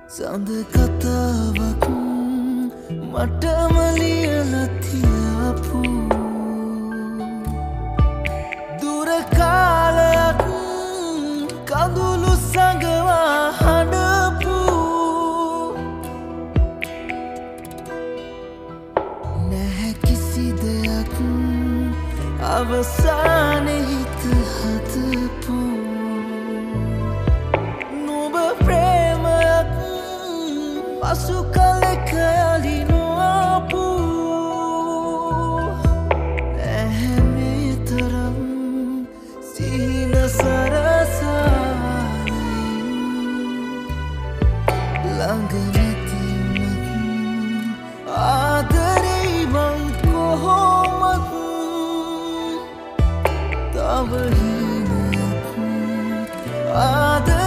සඳ කතාවක් මටම ලියලා තියාපු දුර කාලයක් කඳුළු සඟවා හඬපු නැහැ කිසි දෙයක් අවසානයේ හිත හදපු පසු කලක යලිනවාපු නැහැ මේ තරම් සිහින සරසාලයින් ළඟ නැතිමත් ආදරේ මං කොහොමත් තව හිනක් ආදරේ